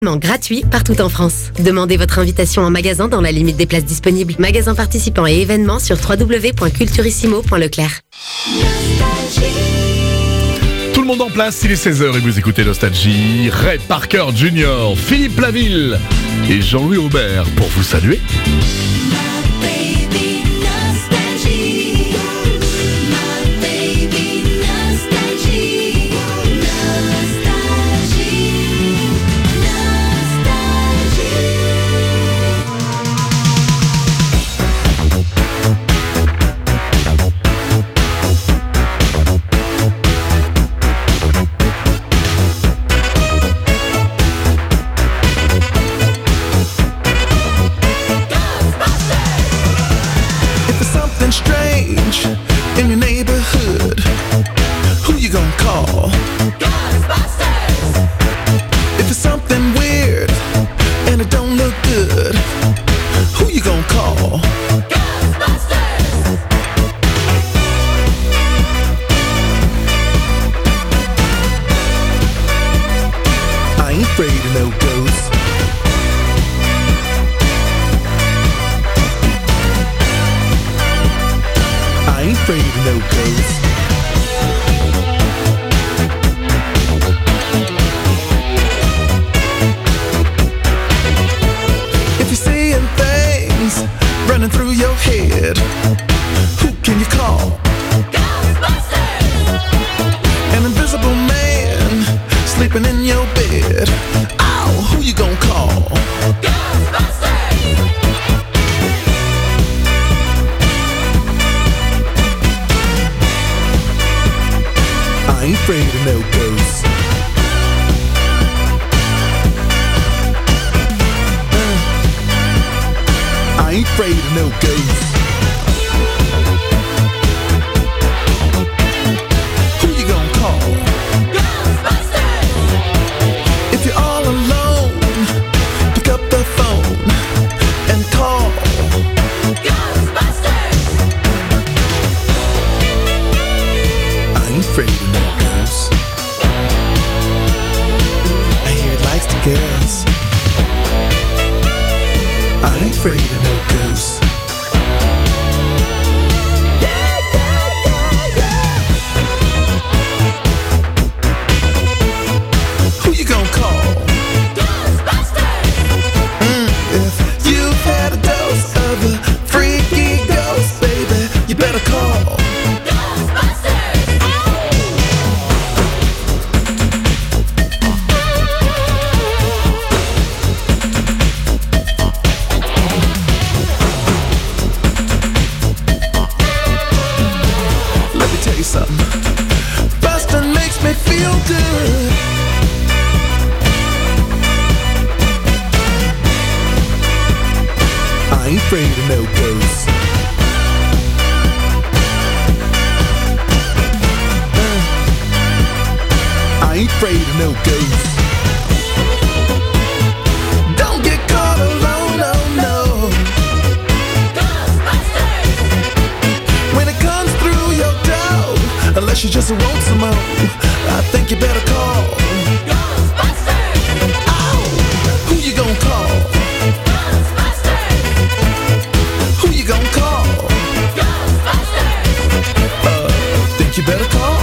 Gratuit partout en France. Demandez votre invitation en magasin dans la limite des places disponibles. Magasins participants et événements sur www.culturissimo.leclerc. Tout le monde en place, il est 16h et vous écoutez Nostalgie. Ray Parker Jr., Philippe Laville et Jean-Louis Aubert pour vous saluer. Strange in your neighborhood, who you gonna call? Ghostbusters! If it's something weird and it don't look good, who you gonna call? Ghostbusters! I ain't afraid of no ghosts. I ain't afraid of no ghosts. If you're seeing things running through your head, who can you call? Ghostbusters! An invisible man sleeping in your bed. Oh, who you gonna call? Ghostbusters! I ain't afraid of no ghosts. I ain't afraid of no ghosts. Who you gonna call? Ghostbusters! If you're all alone, pick up the phone and call Ghostbusters! I ain't afraid of no ghosts. I hear it likes the girls. I ain't afraid of no ghosts. Who you gonna call? Ghostbusters! If you've had a dose of a freaky ghost, baby, you better call Ghostbusters! Let me tell you something. Bustin' makes me feel good. I ain't afraid of no ghosts. I ain't afraid of no ghosts. Don't get caught alone, no, no. Ghostbusters! When it comes through your door, unless you just want some more, I think you better call Ghostbusters! Oh, who you gonna call? Ghostbusters! Who you gonna call? Ghostbusters! Think you better call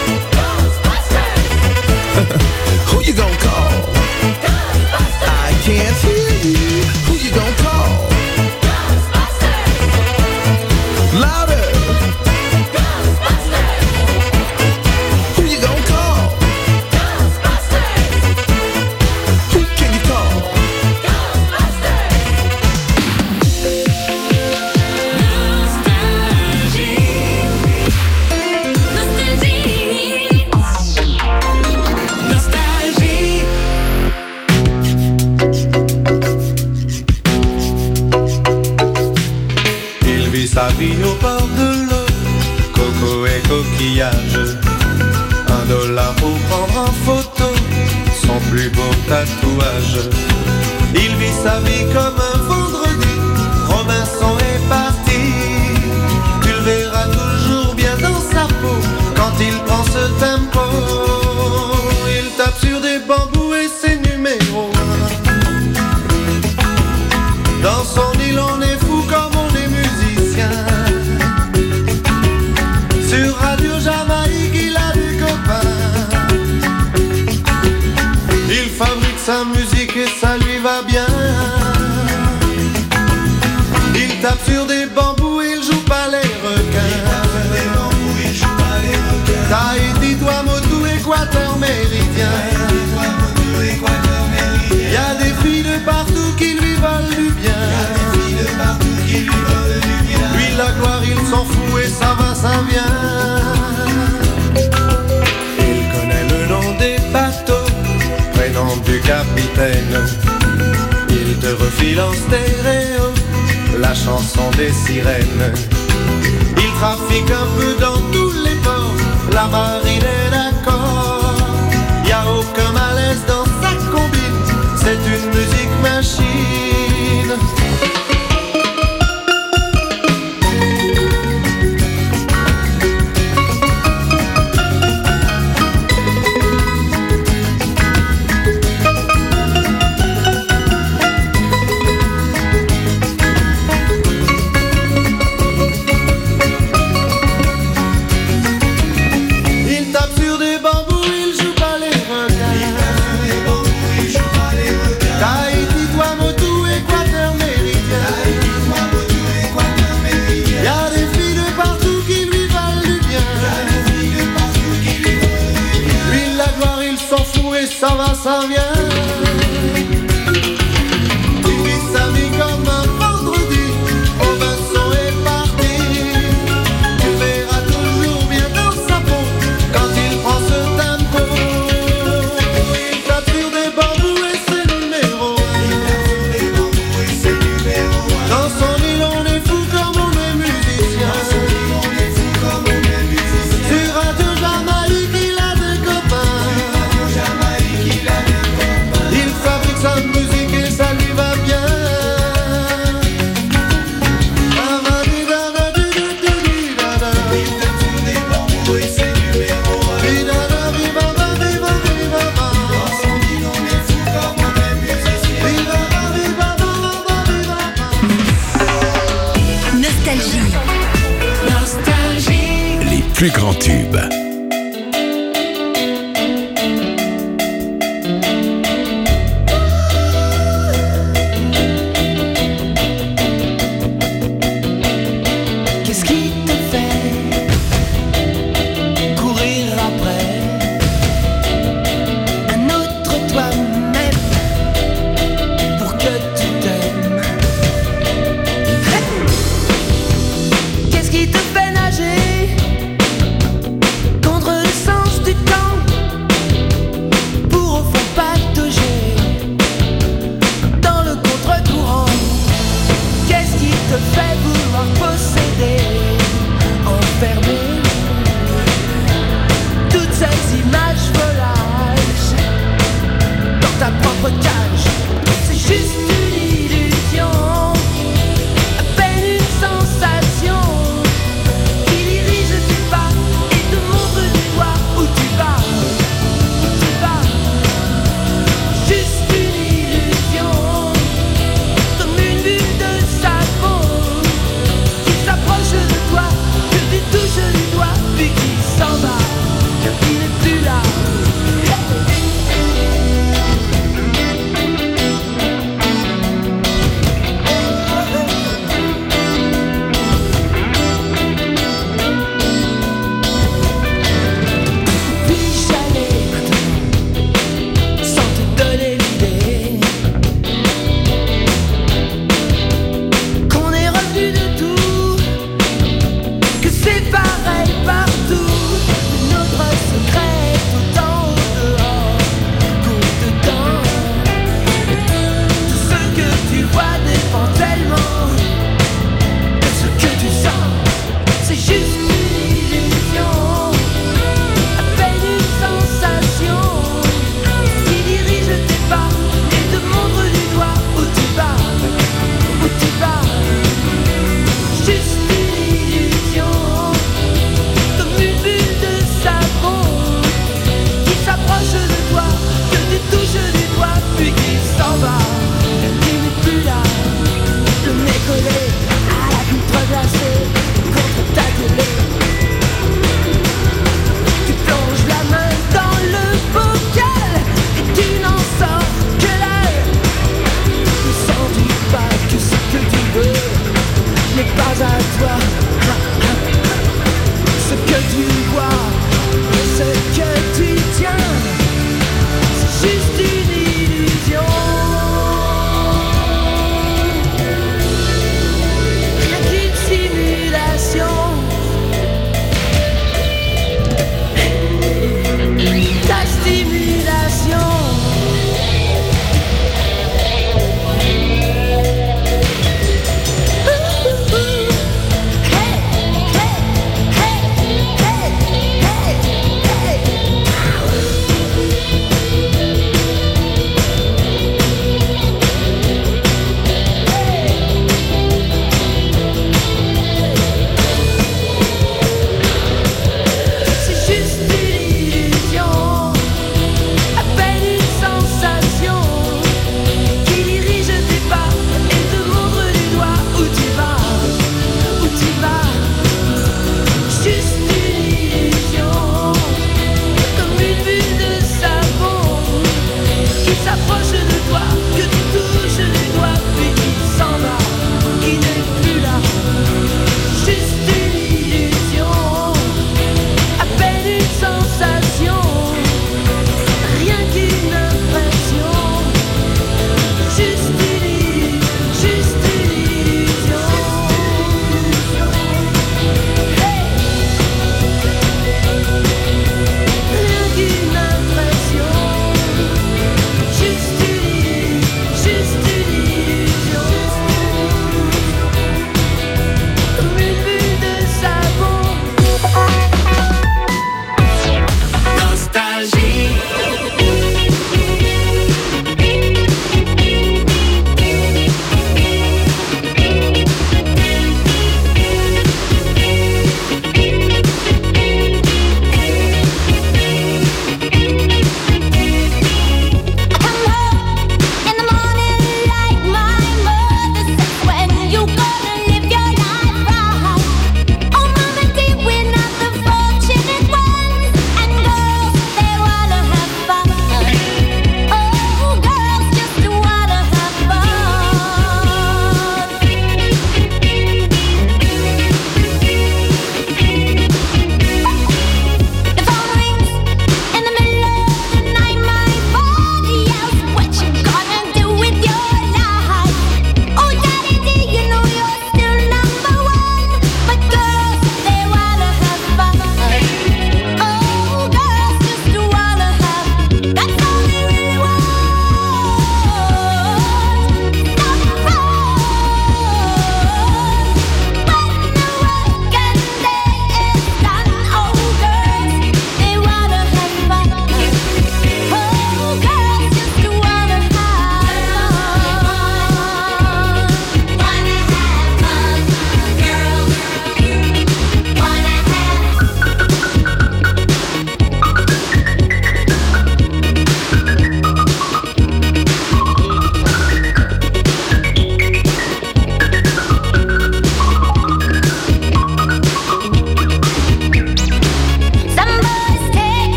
who you gonna call? Ghostbusters! I can't hear you. Who you gonna call? Ghostbusters! Louder! Ghostbusters! Who you gonna call? Ghostbusters! Who can you call? Ghostbusters! Nostalgie. Il vit sa vie au bord de l'eau, coco et coquillage. $1 pour prendre en photo son plus beau tatouage. Il vit sa vie comme un vendredi, Robinson est parti. Tu le verras toujours bien dans sa peau quand il prend ce tempo. Il tape sur des bambous et ses numéros. Dans son île on est fou comme on est musicien. Sur Radio Jamaïque il a des copains. Il fabrique sa musique et ça lui va bien. Il tape sur des bambous, il joue pas les requins. Tahiti, Tuamotu, Équateur méridien. Il y a des filles de partout qui lui veulent du bien. Lui la gloire il s'en fout et ça va, ça vient. Il connaît le nom des bateaux, prénom du capitaine. Il te refile en stéréo la chanson des sirènes. Il trafique un peu dans tous les ports, la marine est d'accord. Y a aucun malaise dans sa combine, c'est une musique machine. Ça va, ça vient. Il vit sa vie comme un vendredi. Robinson est parti. Tu verras toujours bien dans sa peau quand il prend ce tempo. Il tape sur des bambous et c'est numéro 1. Dans son île on est fou comme on est musicien. Sur Radio Jamaïque il a des copains. Sa musique et ça lui va bien. Nostalgie. Les plus grands tubes. pas à toi. Ce que tu vois, ce que tu tiens, c'est juste une illusion. Rien qu'une simulation. Ta stimulation. Hey,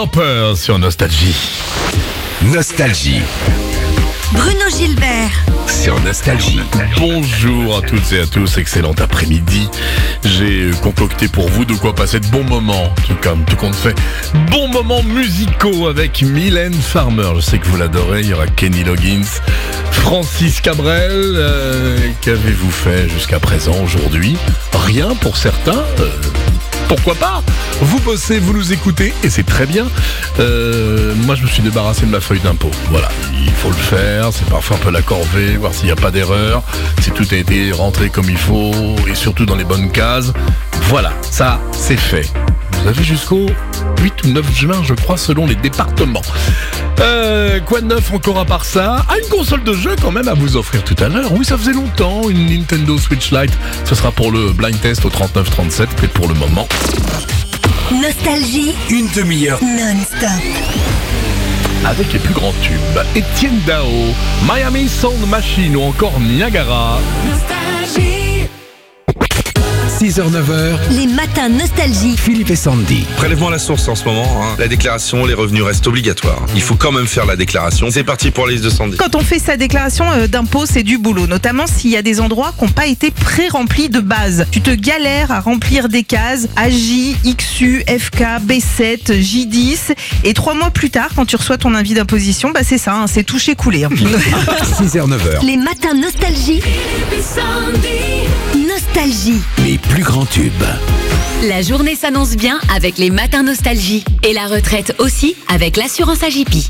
Lauper sur Nostalgie. Nostalgie. Bruno Gilbert. Sur Nostalgie. Bonjour à toutes et à tous, excellent après-midi. J'ai concocté pour vous de quoi passer de bons moments, tout compte fait. Bons moments musicaux avec Mylène Farmer. Je sais que vous l'adorez, il y aura Kenny Loggins, Francis Cabrel. Qu'avez-vous fait jusqu'à présent aujourd'hui? Rien pour certains. Pourquoi pas? Vous bossez, vous nous écoutez et c'est très bien. Moi je me suis débarrassé de ma feuille d'impôt. Voilà, il faut le faire, c'est parfois un peu la corvée, voir s'il n'y a pas d'erreur, si tout a été rentré comme il faut et surtout dans les bonnes cases. Voilà, ça c'est fait. Vous avez jusqu'au 8 ou 9 juin je crois selon les départements. Quoi de neuf encore à part ça? Une console de jeu quand même à vous offrir tout à l'heure. Oui, ça faisait longtemps, une Nintendo Switch Lite. Ce sera pour le blind test au 3937 et pour le moment. Nostalgie. Une demi-heure Non-stop. Avec les plus grands tubes, Etienne Dao, Miami Sound Machine ou encore Niagara. 6h-9h, Les matins Nostalgie. Philippe et Sandy. Prélèvement à la source en ce moment, hein. La déclaration, les revenus restent obligatoires. Il faut quand même faire la déclaration. C'est parti pour la liste de Sandy. Quand on fait sa déclaration d'impôt, c'est du boulot, notamment s'il y a des endroits qui n'ont pas été pré-remplis de base. Tu te galères à remplir des cases AJ, XU, FK, B7, J10 et 3 mois plus tard, quand tu reçois ton avis d'imposition, bah c'est ça, hein, c'est touché coulé. 6h-9h, Les matins Nostalgie. Nostalgie. les plus grands tubes. La journée s'annonce bien avec les matins Nostalgie. Et la retraite aussi avec l'assurance AJP.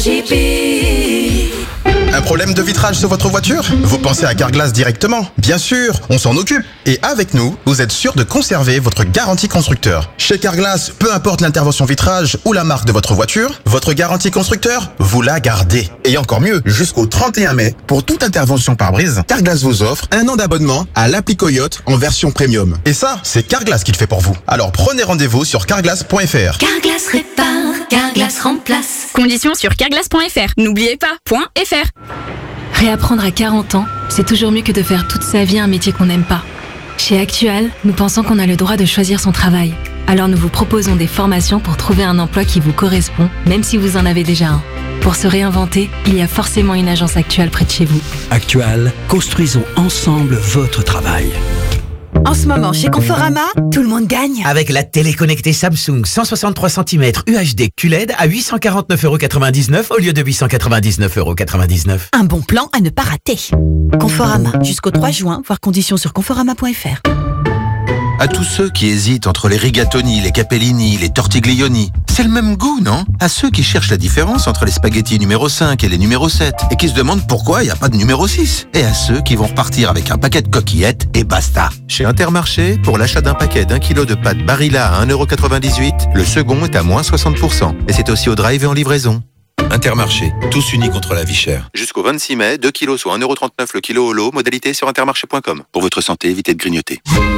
Un problème de vitrage sur votre voiture? Vous pensez à Carglass directement? Bien sûr, on s'en occupe. Et avec nous, vous êtes sûr de conserver votre garantie constructeur. Chez Carglass, peu importe l'intervention vitrage ou la marque de votre voiture, votre garantie constructeur, vous la gardez. Et encore mieux, jusqu'au 31 mai, pour toute intervention pare-brise, Carglass vous offre 1 an d'abonnement à l'appli Coyote en version premium. Et ça, c'est Carglass qui le fait pour vous. Alors prenez rendez-vous sur carglass.fr. Carglass répare, Carglass remplace. Conditions sur carglass.fr. N'oubliez pas, .fr. Réapprendre à 40 ans, c'est toujours mieux que de faire toute sa vie un métier qu'on n'aime pas. Chez Actual, nous pensons qu'on a le droit de choisir son travail. Alors nous vous proposons des formations pour trouver un emploi qui vous correspond, même si vous en avez déjà un. Pour se réinventer, il y a forcément une agence Actual près de chez vous. Actual, construisons ensemble votre travail. En ce moment, chez Conforama, tout le monde gagne. Avec la télé connectée Samsung 163 cm UHD QLED à 849,99€ au lieu de 899,99€. Un bon plan à ne pas rater. Conforama, jusqu'au 3 juin, voir conditions sur conforama.fr. À tous ceux qui hésitent entre les rigatoni, les capellini, les tortiglioni, c'est le même goût, non? À ceux qui cherchent la différence entre les spaghettis numéro 5 et les numéro 7 et qui se demandent pourquoi il n'y a pas de numéro 6. Et à ceux qui vont repartir avec un paquet de coquillettes et basta. Chez Intermarché, pour l'achat d'un paquet d'1 kg de pâtes Barilla à 1,98€, le second est à moins 60%. Et c'est aussi au drive et en livraison. Intermarché, tous unis contre la vie chère. Jusqu'au 26 mai, 2 kg soit 1,39€ le kilo au lot, modalité sur intermarché.com. Pour votre santé, évitez de grignoter.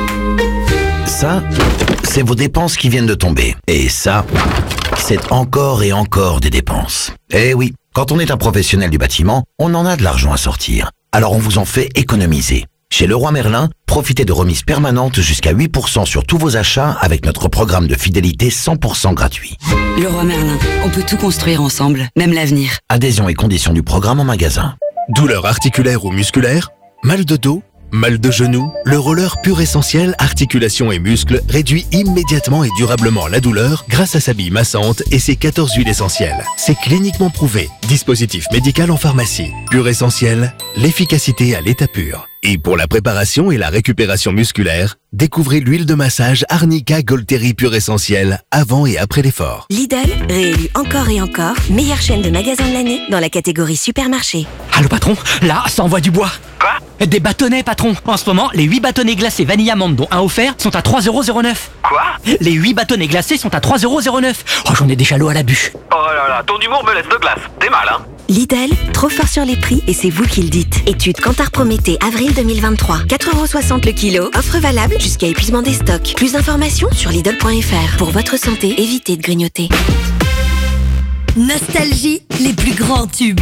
Ça, c'est vos dépenses qui viennent de tomber. Et ça, c'est encore et encore des dépenses. Eh oui, quand on est un professionnel du bâtiment, on en a de l'argent à sortir. Alors on vous en fait économiser. Chez Leroy Merlin, profitez de remises permanentes jusqu'à 8% sur tous vos achats avec notre programme de fidélité 100% gratuit. Leroy Merlin, on peut tout construire ensemble, même l'avenir. Adhésion et conditions du programme en magasin. Douleur articulaire ou musculaire? Mal de dos? Mal de genou? Le roller pur essentiel articulation et muscles réduit immédiatement et durablement la douleur grâce à sa bille massante et ses 14 huiles essentielles. C'est cliniquement prouvé. Dispositif médical en pharmacie. Pur essentiel, l'efficacité à l'état pur. Et pour la préparation et la récupération musculaire, découvrez l'huile de massage Arnica Golteri Pur Essentiel avant et après l'effort. Lidl, réélu encore et encore, meilleure chaîne de magasins de l'année dans la catégorie supermarché. Allô patron, là, ça envoie du bois. Quoi? Des bâtonnets patron. En ce moment, les 8 bâtonnets glacés Vanille Amande dont un offert sont à 3,09€. Quoi? Les 8 bâtonnets glacés sont à 3,09€. Oh, j'en ai déjà l'eau à la bûche. Oh là là, ton humour me laisse de glace. T'es mal, hein? Lidl, trop fort sur les prix et c'est vous qui le dites. Étude Kantar Prométhée, avril 2023. 4,60€ le kilo, offre valable jusqu'à épuisement des stocks. Plus d'informations sur Lidl.fr. Pour votre santé, évitez de grignoter. Nostalgie, les plus grands tubes.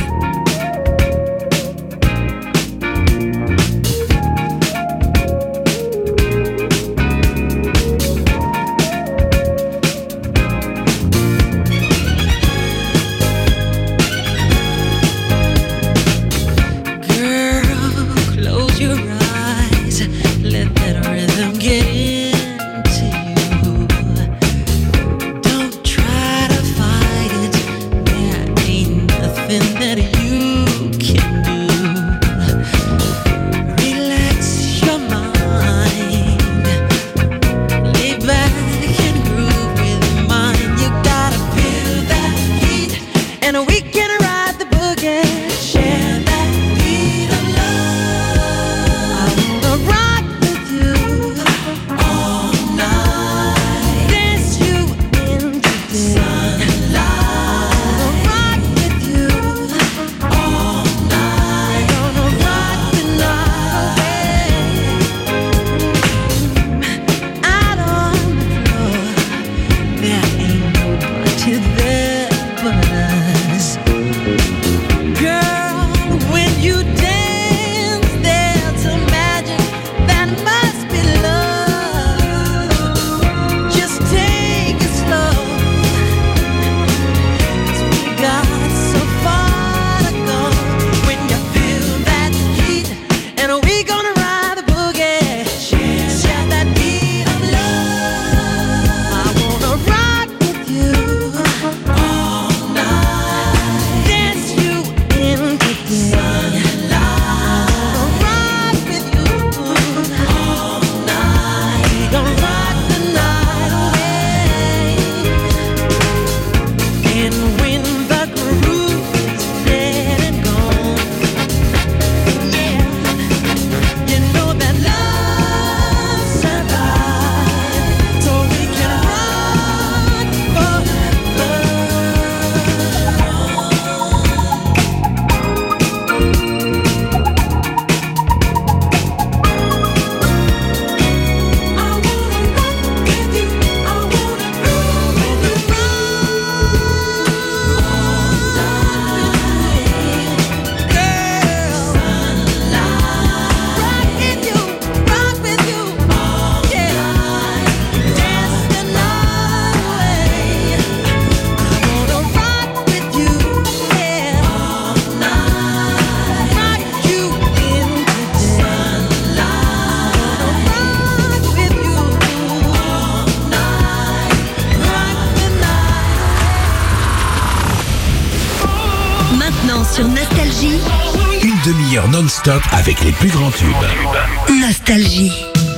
sur Nostalgie. Une demi-heure non-stop avec les plus grands tubes. Nostalgie.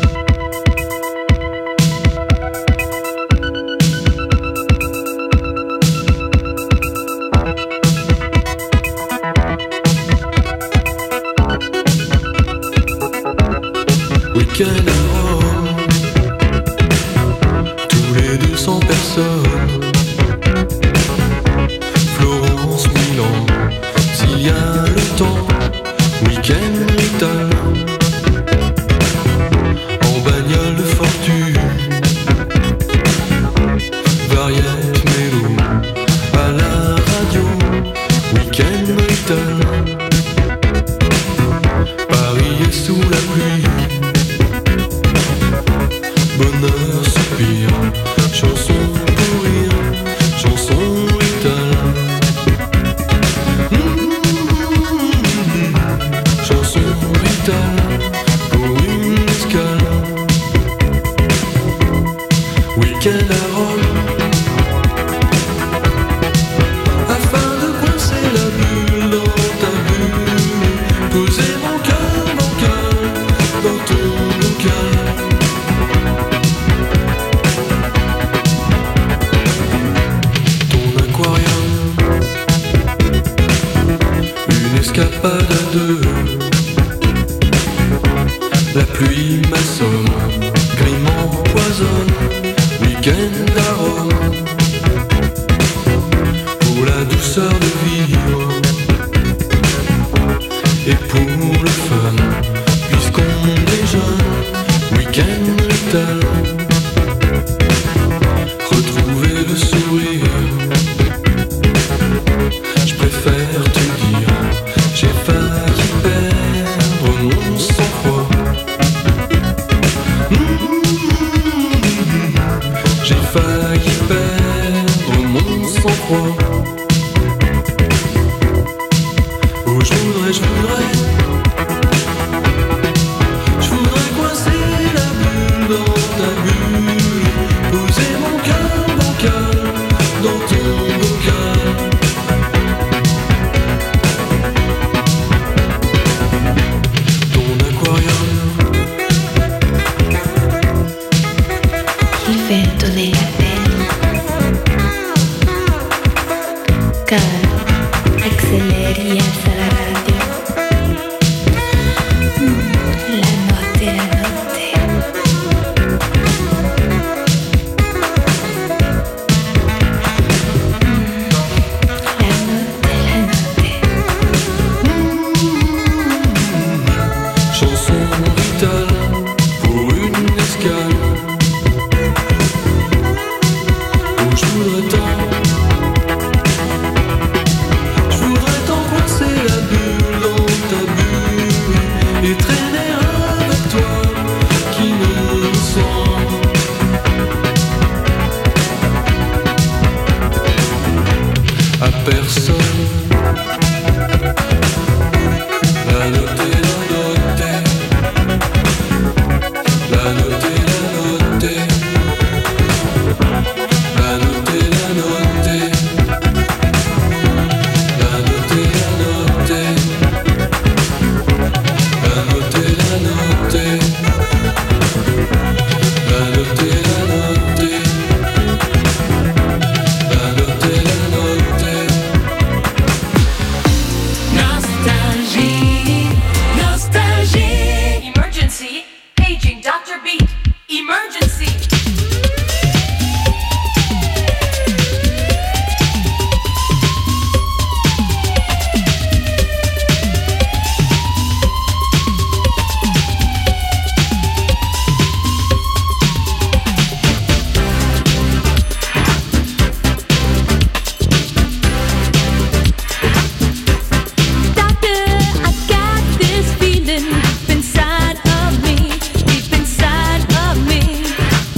Week-end à Rome, tous les 200 personnes. Florence, Milan, s'il y a le temps. Week-end italien, en bagnole de fortune. Variette, mélo, à la radio. Week-end italien, Paris est sous la pluie. Bonheur, soupir, chanson pour rire, chanson italien. Chanson italien pour une escale. Week-end à Rome, afin de coincer la bulle dans ta bulle. Poser mon cœur dans ton bocal. Escapade à deux, la pluie m'assomme, grime m'empoisonne. Week-end à Rome, pour la douceur de vivre et pour le fun, puisqu'on est jeune. Week-end italien, retrouver le sourire. Je préfère te dire, j'ai failli perdre mon sang-froid. J'ai failli perdre mon sang-froid. Oh, je voudrais coincer la bulle dans ta bulle. Poser mon cœur bancal dans ton bocal. Il fait donner la peine. Car accélère à la radio. La note et la note. La note et la note. Chanson vitale pour une escale. Je voudrais tant coincer la bulle dans ta bulle et traîner avec toi qui ne me sent à personne. La noter, la noter, la noter, la noter. La noter, la noter, la noter, la noter, la noter, la noter, la noter, la noter, la noter, la noter. Nostalgie, nostalgie. Emergency, paging Dr. Beat. Emergency. Inside of me, deep inside of me.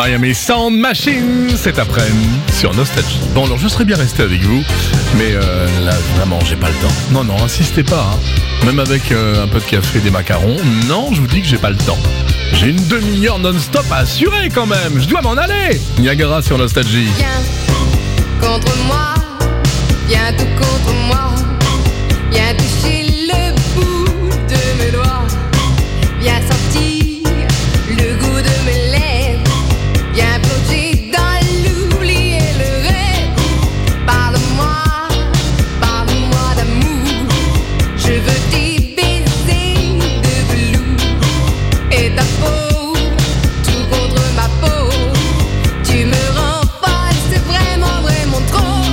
Miami Sound Machine cet après-midi sur Nostalgie. Bon, alors je serais bien resté avec vous, mais là vraiment j'ai pas le temps. Non, insistez pas, hein. Même avec un peu de café et des macarons, non, je vous dis que j'ai pas le temps. J'ai une demi-heure non-stop à assurer quand même, je dois m'en aller. Niagara sur Nostalgie. Viens contre moi, viens tout contre moi, viens toucher le bout de mes doigts, viens sentir le goût de mes lèvres, viens plonger dans l'oubli et le rêve. Parle-moi d'amour, je veux tes baisers de velours et ta peau, tout contre ma peau. Tu me rends folle, c'est vraiment, vraiment trop.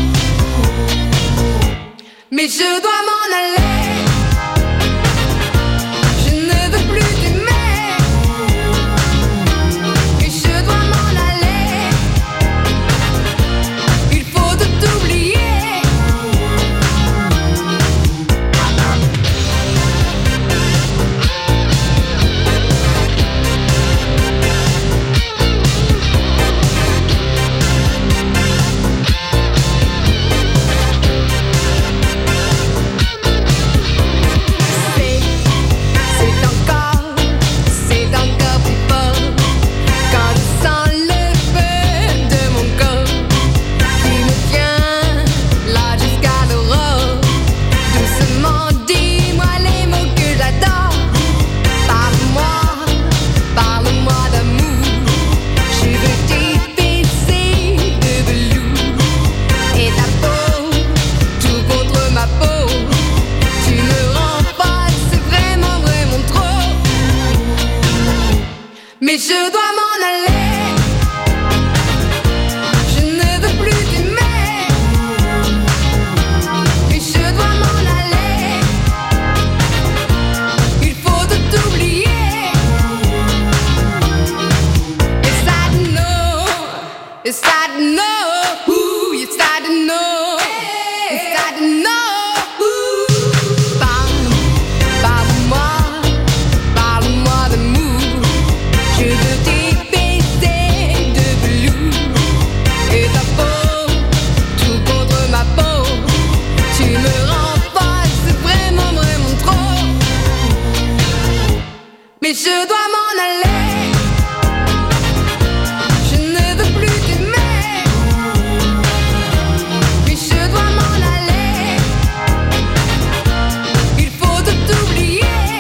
Mais je dois m'en aller, je ne veux plus t'aimer. Et je dois m'en aller, il faut tout oublier. C'est encore plus fort quand je sens le feu de mon corps qui me tient là jusqu'à l'aurore. Doucement, dis-moi les mots que j'adore. Parle-moi d'amour, je veux tes baisers de velours et ta peau, tout contre ma peau. Tu me rends folle, c'est vraiment, vraiment trop. Mais je dois m'en aller, je ne veux plus t'aimer. Mais je dois m'en aller, il faut tout oublier. Yes, I know, ooh, yes, I know, yes, I know, ooh. Parle-moi d'amour, je veux tes baisers de velours et ta peau, tout contre ma peau. Tu me rends folle, c'est vraiment, vraiment trop. Mais je dois m'en aller, je ne veux plus t'aimer. Mais je dois m'en aller, il faut tout oublier.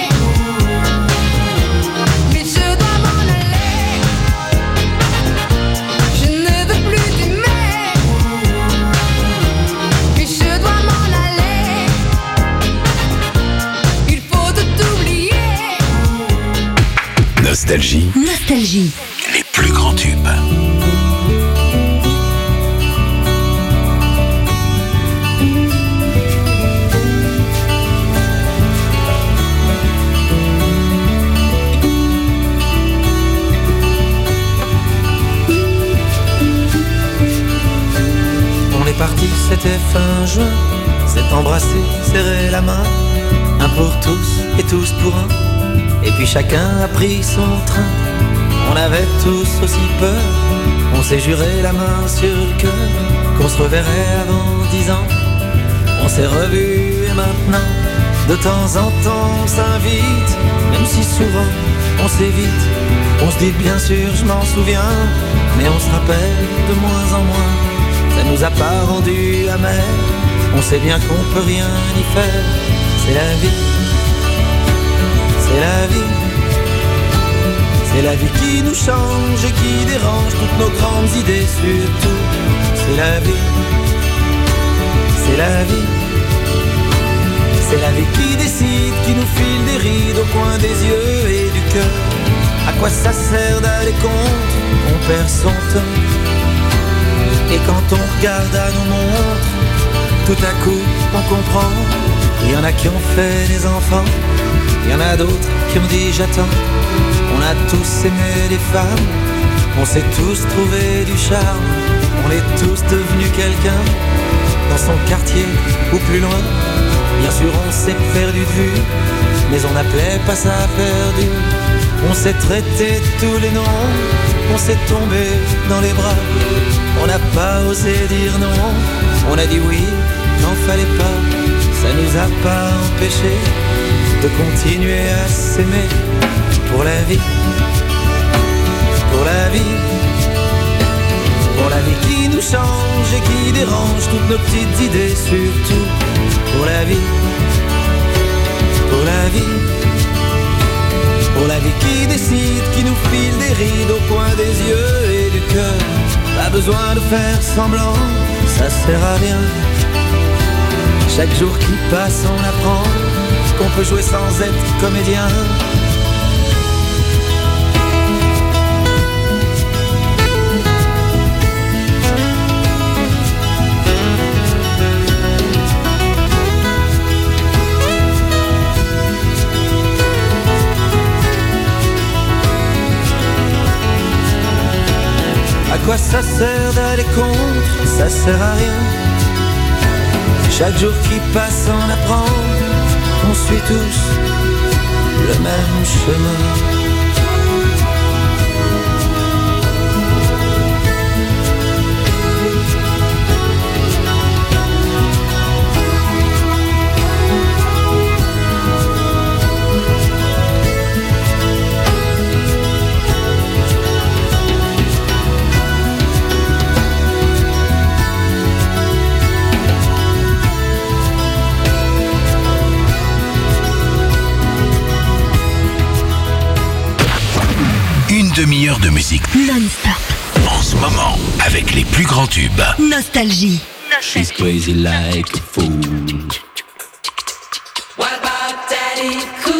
Mais je dois m'en aller, je ne veux plus t'aimer. Mais je dois m'en aller, il faut tout oublier. Nostalgie. Nostalgie. Les plus grands tubes. On est parti, c'était fin juin. S'est embrassé, serré la main. Un pour tous et tous pour un. Et puis chacun a pris son train. On avait tous aussi peur. On s'est juré la main sur le cœur qu'on se reverrait avant 10 ans. On s'est revus et maintenant de temps en temps on s'invite. Même si souvent on s'évite. On se dit bien sûr je m'en souviens, mais on se rappelle de moins en moins. Ça nous a pas rendu amers. On sait bien qu'on peut rien y faire. C'est la vie, c'est la vie. C'est la vie qui nous change et qui dérange toutes nos grandes idées surtout. C'est la vie, c'est la vie. C'est la vie qui décide, qui nous file des rides au coin des yeux et du cœur. À quoi ça sert d'aller contre, on perd son temps. Et quand on regarde à nos montres, tout à coup on comprend. Il y en a qui ont fait des enfants, il y en a d'autres qui ont dit j'attends. On a tous aimé des femmes, on s'est tous trouvé du charme. On est tous devenus quelqu'un, dans son quartier ou plus loin. Bien sûr on s'est perdu de vue, mais on n'appelait pas ça perdu. On s'est traité tous les noms, on s'est tombé dans les bras. On n'a pas osé dire non, on a dit oui, n'en fallait pas. Ça nous a pas empêché de continuer à s'aimer. Pour la vie, pour la vie, pour la vie qui nous change et qui dérange toutes nos petites idées. Surtout pour la vie, pour la vie, pour la vie qui décide, qui nous file des rides au coin des yeux et du cœur. Pas besoin de faire semblant, ça sert à rien. Chaque jour qui passe on apprend qu'on peut jouer sans être comédien. À quoi ça sert d'aller contre? Ça sert à rien. Chaque jour qui passe on apprend, on suit tous le même chemin. Demi-heure de musique non-stop. en ce moment avec les plus grands tubes. Nostalgie. She's crazy like a fool. What about Daddy Cool?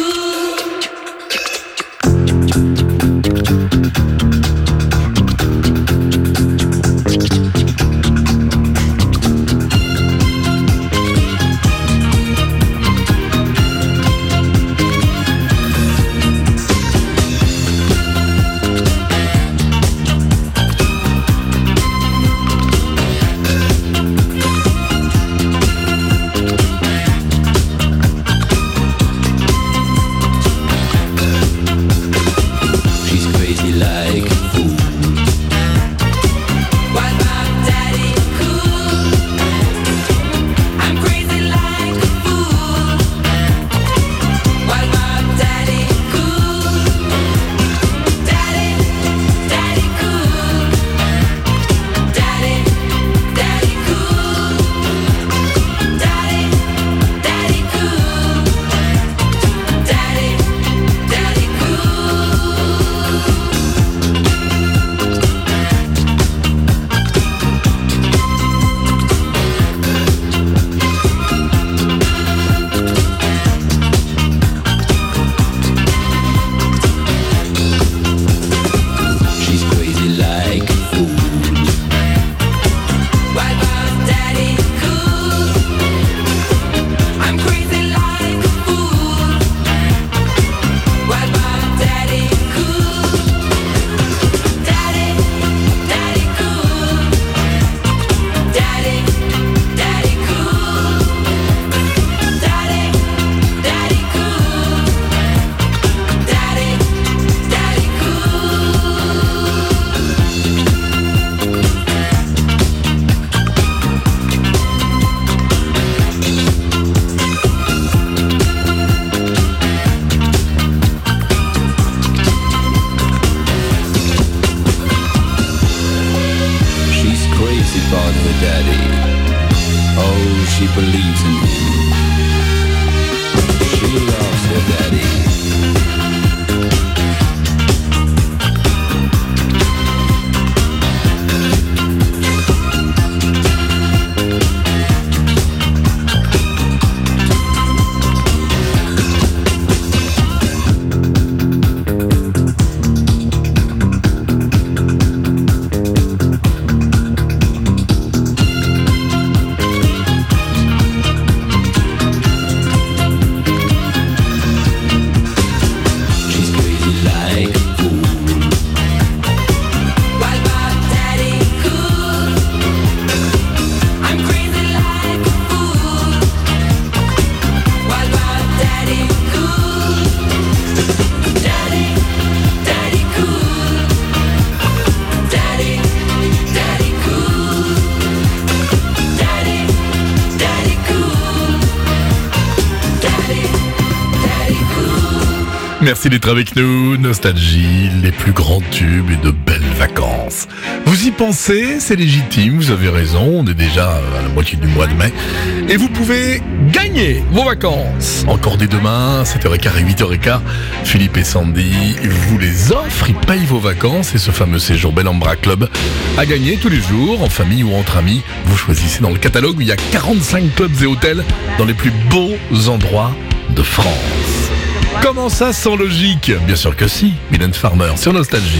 Merci d'être avec nous. Nostalgie, les plus grands tubes et de belles vacances. Vous y pensez, c'est légitime, vous avez raison. On est déjà à la moitié du mois de mai. Et vous pouvez gagner vos vacances. Encore dès demain, 7h15 et 8h15. Philippe et Sandy vous les offrent. Ils payent vos vacances et ce fameux séjour Bellambra Club à gagner tous les jours, en famille ou entre amis. Vous choisissez dans le catalogue où il y a 45 clubs et hôtels dans les plus beaux endroits de France. Comment ça sans logique? Bien sûr que si, Mylène Farmer sur Nostalgie.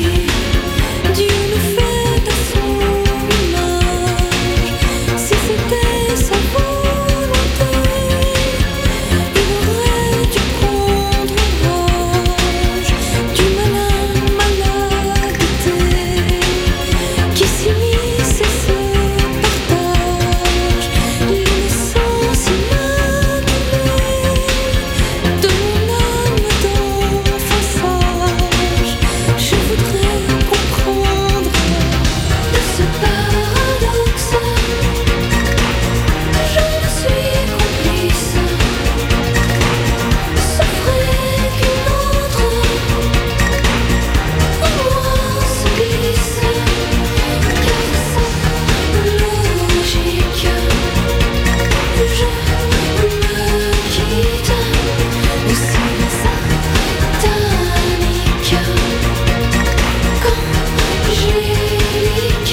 Je voudrais comprendre de ce paradoxe. Je ne suis complice. Souffrait qu'une autre en moi se glisse. Car sans logique, je me quitte. Aussi satanique qu'angélique.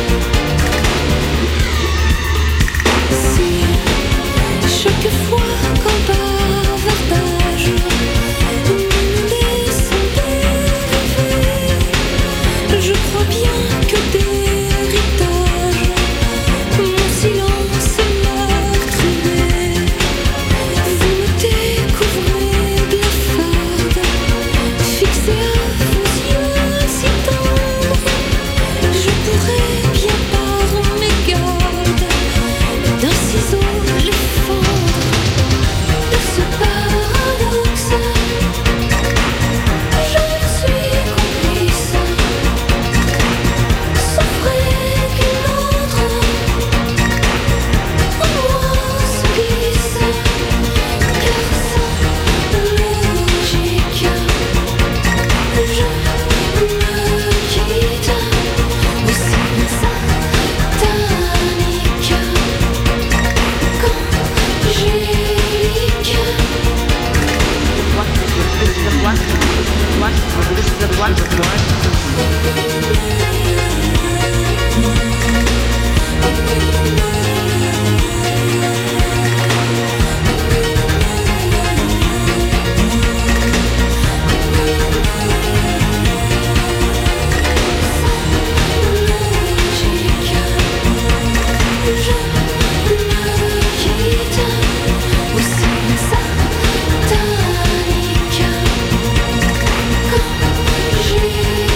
Si chaque fois qu'en bavardage nous nous laissons dériver, je crois bien que d'héritage mon silence est meurtrier. Vous me découvrez blafarde, fixée à vos yeux si tendres. Je pourrais bien par mégarde d'un ciseau les fendre. De ce paradoxe, je ne suis complice. Souffrait qu'une autre en moi se glisse. Car sans logique, je me quitte. Aussi satanique j'ai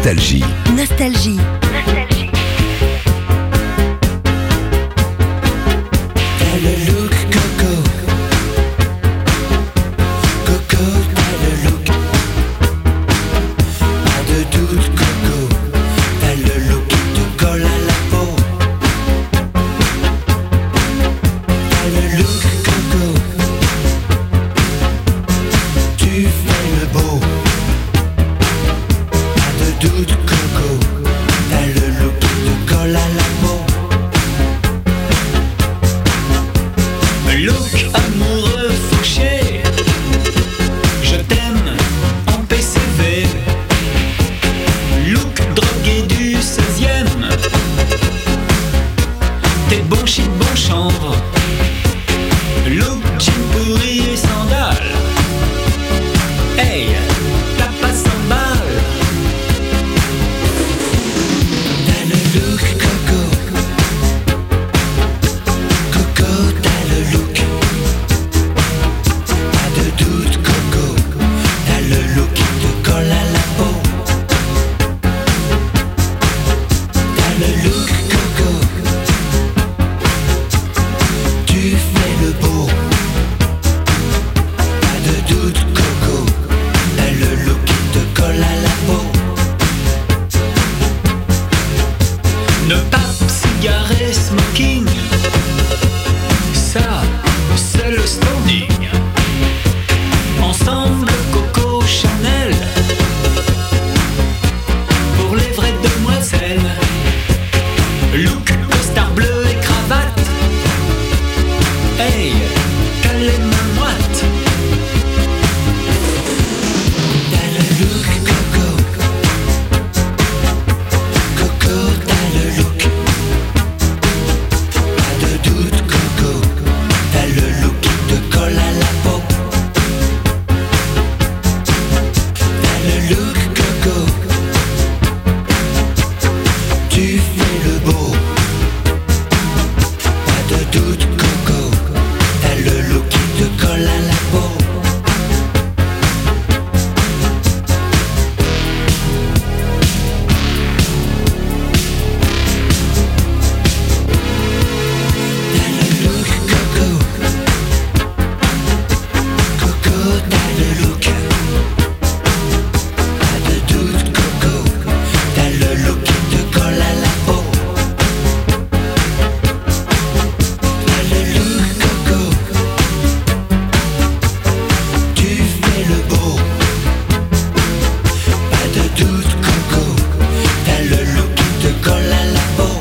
Nostalgie. Nostalgie. T'as le look Coco. Coco, t'as le look. Pas de doute Coco. T'as le look qui te colle à la peau. T'as le look Coco. Tu fais le beau. Pas de doute Coco. T'as le look qui te colle à la peau. Look amoureux fauché, je t'aime en PCV. Look drogué du 16e, t'es bon chic, bon chanvre. Look jean pourri et sandales. Hey, t'as pas 100 balles. T'as le look Coco. Coco, t'as le look. Pas de doute Coco. T'as le look qui te colle à la peau. T'as le look Coco. Tu fais le beau. Pas de doute Coco. T'as le look qui te colle à la peau. Ne pas cigarette, smoking, ça, c'est le standing. Ensemble, Coco Chanel, pour les vraies demoiselles. Look, costard bleu et cravate. Hey, t'as les mains moites. T'as le look Coco. Coco, t'as le look. Pas de doute Coco. T'as le look qui te colle à la peau. T'as le look Coco. Tu fais le beau. Pas de doute Coco. T'as le look qui te colle à la peau. T'as le look Coco. Coco, t'as le look. Pas de doute Coco. T'as le look qui te colle à la peau. T'as le look Coco. Tu fais le beau. Pas de doute Coco. T'as le look qui te colle à la peau.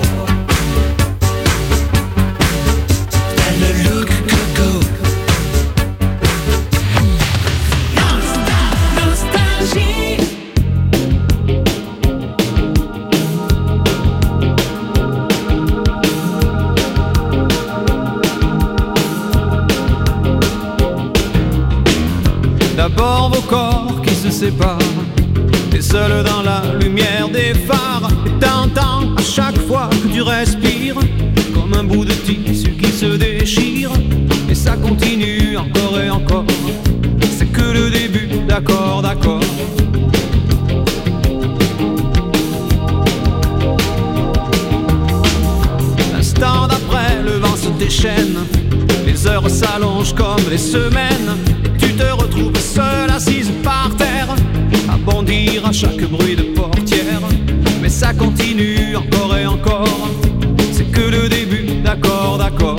T'as le look Coco. Nostalgie. D'abord vos corps qui se séparent, et seul dans la lumière des phares. Et t'entends à chaque fois que tu respires, comme un bout de tissu qui se déchire. Et ça continue encore et encore, c'est que le début, d'accord, d'accord. L'instant d'après, le vent se déchaîne, les heures s'allongent comme les semaines. Et tu te retrouves seule assise par terre, à bondir à chaque bruit de portière. Mais ça continue encore et encore, c'est que le début, d'accord, d'accord.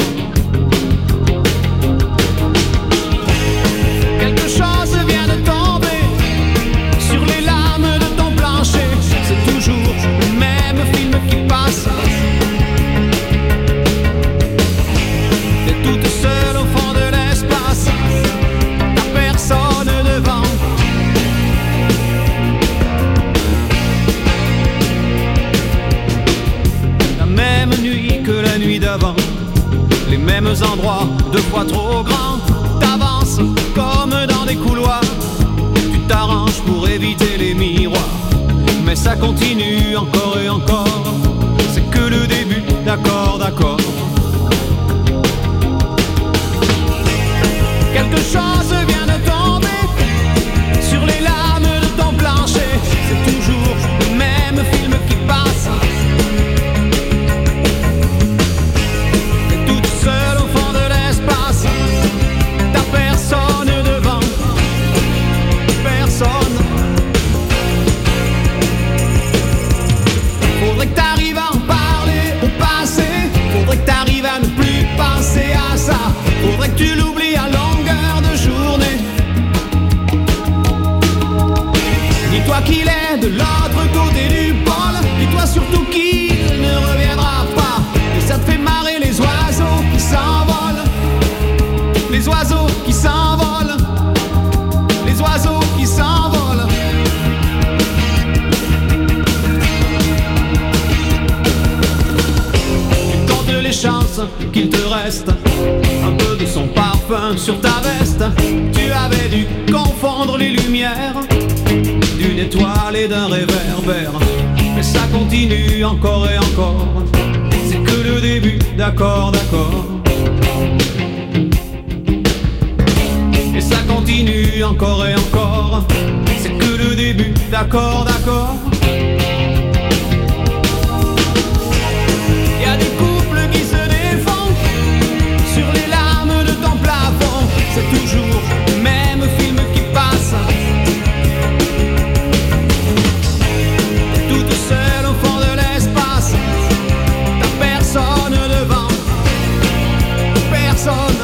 Quelque chose vient de tomber sur les lames de ton plancher. C'est toujours le même film qui passe. T'es toute seule au fond de l'espace, t'as personne devant. La même nuit que la nuit d'avant, les mêmes endroits, deux fois trop grands. T'avances comme dans des couloirs, tu t'arranges pour éviter les miroirs. Mais ça continue encore et encore, c'est que le début, d'accord, d'accord. Quelque chose vient de tomber sur les lames de ton plancher. C'est toujours le même surtout qu'il ne reviendra pas. Et ça te fait marrer les oiseaux qui s'envolent. Les oiseaux qui s'envolent. Les oiseaux qui s'envolent. Tu tentes les chances qu'il te reste un peu de son parfum sur ta veste. Tu avais dû confondre les lumières d'une étoile et d'un réverbère. Mais ça continue encore et encore. C'est que le début, d'accord, d'accord. Et ça continue encore et encore. C'est que le début, d'accord, d'accord. Y a des couples qui se défendent sur les lames de ton plafond. C'est toujours le même film qui passe. Toute seule au fond de l'espace. T'as personne devant. Personne.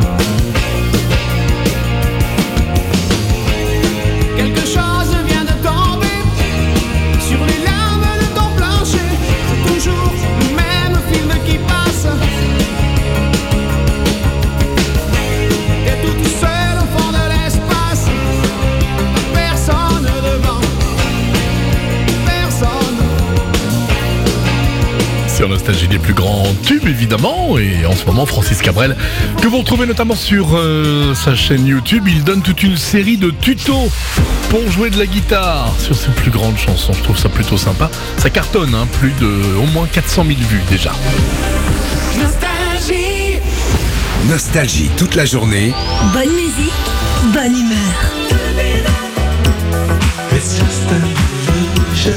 Quelque chose vient de tomber sur les lames de ton plancher. C'est toujours le même film qui passe. T'es toute seule au fond de l'espace. Personne devant. Personne. Sur Nostalgie, les plus grands tubes évidemment, et en ce moment Francis Cabrel, que vous retrouvez notamment sur sa chaîne YouTube. Il donne toute une série de tutos pour jouer de la guitare sur ses plus grandes chansons. Je trouve ça plutôt sympa. Ça cartonne, hein, plus de au moins 400 000 vues déjà. Nostalgie. Nostalgie toute la journée. Bonne musique, bonne humeur. It's just an illusion.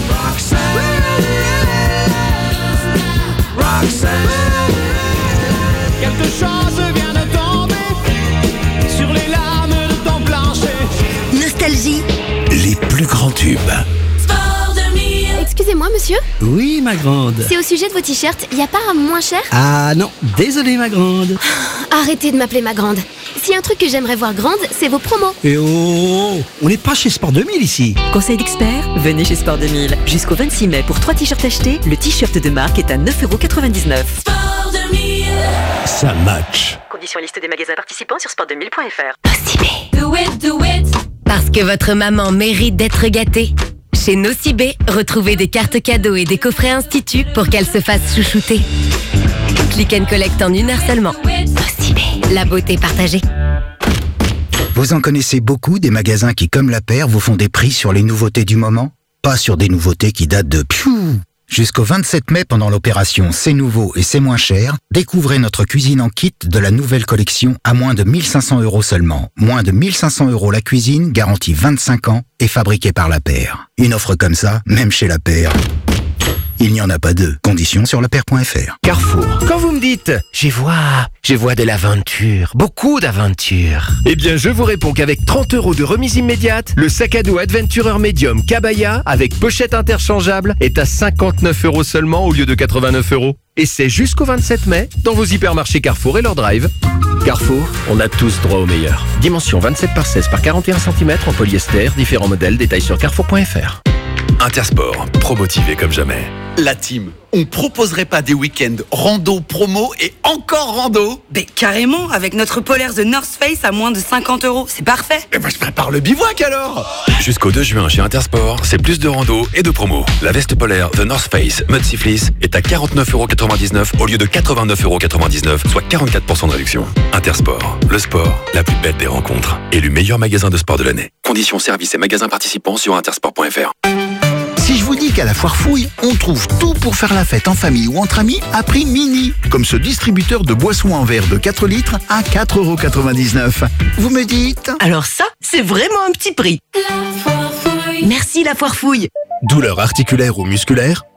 Quelque chose vient de tomber sur les lames de ton plancher. Nostalgie. Les plus grands tubes. Sport 2000. Excusez-moi, monsieur. Oui, ma grande. C'est au sujet de vos t-shirts. Y a pas un moins cher? Ah non, désolé, ma grande. Arrêtez de m'appeler ma grande. S'il y a un truc que j'aimerais voir grande, c'est vos promos. Et oh, on n'est pas chez Sport 2000 ici. Conseil d'expert, venez chez Sport 2000. Jusqu'au 26 mai, pour 3 t-shirts achetés, le t-shirt de marque est à 9,99€. Sport 2000. Ça match. Conditions liste des magasins participants sur sport2000.fr. Do it, do it. Parce que votre maman mérite d'être gâtée. Chez Nocibé, retrouvez des cartes cadeaux et des coffrets instituts pour qu'elle se fasse chouchouter. Click and collect en 1 heure seulement. Nocibé, la beauté partagée. Vous en connaissez beaucoup des magasins qui, comme la paire, vous font des prix sur les nouveautés du moment? Pas sur des nouveautés qui datent de Jusqu'au 27 mai, pendant l'opération C'est nouveau et c'est moins cher, découvrez notre cuisine en kit de la nouvelle collection à moins de 1 500 € seulement. Moins de 1 500 € la cuisine, garantie 25 ans et fabriquée par la paire. Une offre comme ça, même chez la paire, il n'y en a pas deux. Conditions sur lapaire.fr. Carrefour. Quand vous me dites « je vois de l'aventure, beaucoup d'aventure », eh bien je vous réponds qu'avec 30 € de remise immédiate, le sac à dos Adventurer Medium Kabaya avec pochette interchangeable est à 59 € seulement au lieu de 89 €. Et c'est jusqu'au 27 mai dans vos hypermarchés Carrefour et leur drive. Carrefour, on a tous droit au meilleur. Dimension 27 par 16 par 41 cm en polyester, différents modèles, détails sur carrefour.fr. Intersport, pro-motivé comme jamais. La team, on proposerait pas des week-ends rando, promo et encore rando? Mais carrément, avec notre polaire The North Face à moins de 50 €, c'est parfait. Eh ben je prépare le bivouac alors. Jusqu'au 2 juin chez Intersport, c'est plus de rando et de promo. La veste polaire The North Face Mud Sea Fleece est à 49,99 € au lieu de 89,99 €, soit 44% de réduction. Intersport, le sport, la plus belle des rencontres. Élu meilleur magasin de sport de l'année. Conditions, services et magasins participants sur intersport.fr. Si je vous dis qu'à la Foire Fouille, on trouve tout pour faire la fête en famille ou entre amis à prix mini, comme ce distributeur de boissons en verre de 4 litres à 4,99 €. Vous me dites? Alors ça, c'est vraiment un petit prix. Merci la Foire Fouille. Douleurs articulaires ou musculaires?